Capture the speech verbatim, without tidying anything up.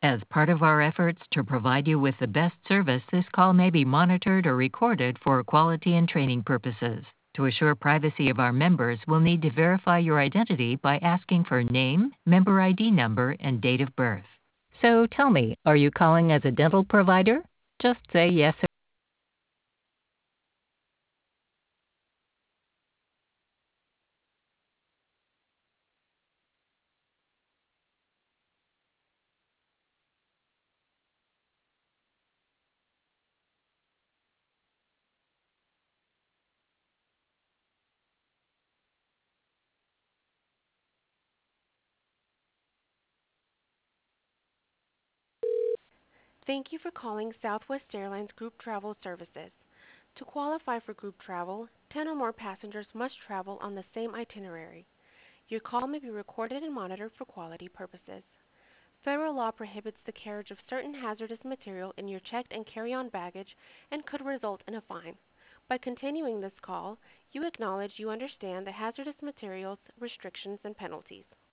As part of our efforts to provide you with the best service, this call may be monitored or recorded for quality and training purposes. To assure privacy of our members, we'll need to verify your identity by asking for name, member I D number, and date of birth. So tell me, are you calling as a dental provider? Just say yes. Thank you for calling Southwest Airlines Group Travel Services. To qualify for group travel, ten or more passengers must travel on the same itinerary. Your call may be recorded and monitored for quality purposes. Federal law prohibits the carriage of certain hazardous material in your checked and carry-on baggage and could result in a fine. By continuing this call, you acknowledge you understand the hazardous materials, restrictions, and penalties.